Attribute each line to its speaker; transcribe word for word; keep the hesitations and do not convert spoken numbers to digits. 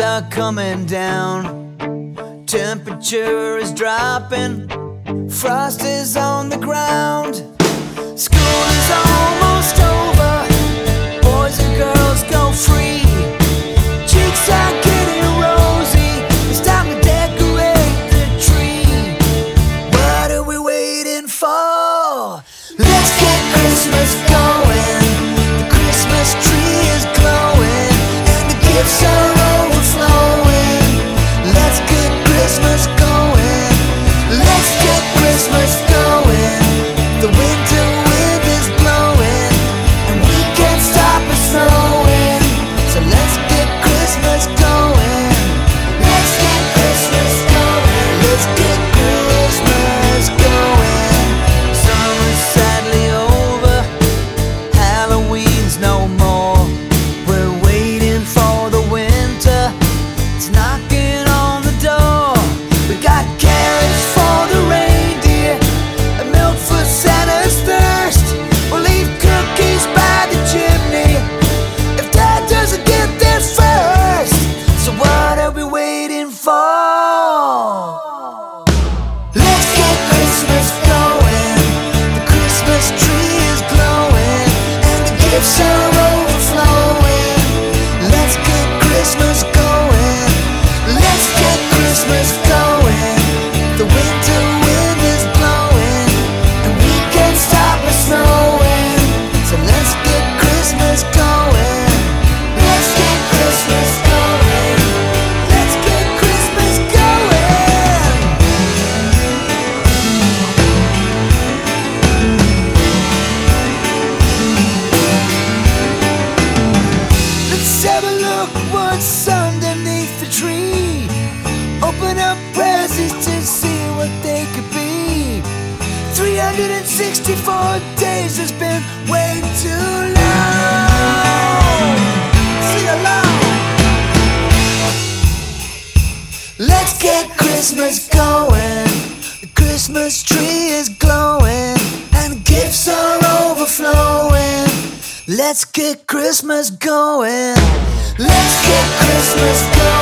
Speaker 1: are coming down. Temperature is dropping. Frost is on the ground. School is almost over. Boys and girls go free. Cheeks are getting rosy. It's time to decorate the tree. What are we waiting for? Let's get Christmas going. The Christmas tree is glowing and the gifts are overflowing. Let's get Christmas going. Let's get Christmas going. The winter wind is blowing and we can't stop it snowing. So let's get Christmas going. Let's get Christmas going. Let's get Christmas going. Summer's sadly over. Halloween's no more. We're waiting for the winter. It's knocking on the door. We got carrots for the reindeer and milk for Santa's thirst. We'll leave cookies by the chimney if Dad doesn't get there first. So what are we waiting for? Let's get Christmas going. The Christmas tree is glowing and the gifts are overflowing. Let's get Christmas going. Let's get Christmas going. The winter wind is blowing and we can't stop it snowing. So let's get Christmas going. Let's get Christmas going. Let's get Christmas going. Let's have a look what's underneath the tree. Open up presents to see what they could be. three hundred sixty-four days has been way too long. Sing along. Let's get Christmas going. The Christmas tree is glowing and the gifts are overflowing. Let's get Christmas going. Let's get Christmas going.